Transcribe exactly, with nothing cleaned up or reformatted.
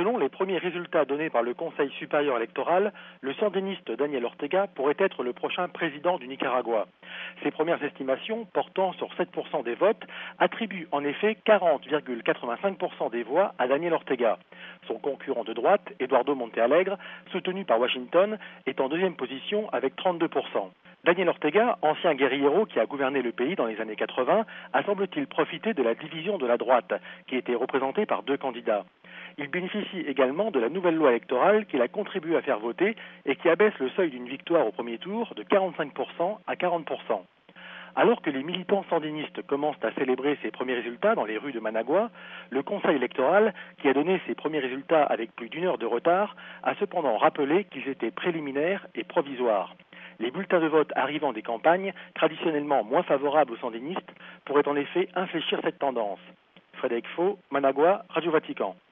Selon les premiers résultats donnés par le Conseil supérieur électoral, le sandiniste Daniel Ortega pourrait être le prochain président du Nicaragua. Ces premières estimations, portant sur sept pour cent des votes, attribuent en effet quarante virgule quatre-vingt-cinq pour cent des voix à Daniel Ortega. Son concurrent de droite, Eduardo Montealegre, soutenu par Washington, est en deuxième position avec trente-deux pour cent. Daniel Ortega, ancien guérillero qui a gouverné le pays dans les années quatre-vingts, a semble-t-il profité de la division de la droite, qui était représentée par deux candidats. Il bénéficie également de la nouvelle loi électorale qu'il a contribué à faire voter et qui abaisse le seuil d'une victoire au premier tour de quarante-cinq pour cent à quarante pour cent. Alors que les militants sandinistes commencent à célébrer ces premiers résultats dans les rues de Managua, le Conseil électoral, qui a donné ses premiers résultats avec plus d'une heure de retard, a cependant rappelé qu'ils étaient préliminaires et provisoires. Les bulletins de vote arrivant des campagnes, traditionnellement moins favorables aux sandinistes, pourraient en effet infléchir cette tendance. Frédéric Faux, Managua, Radio Vatican.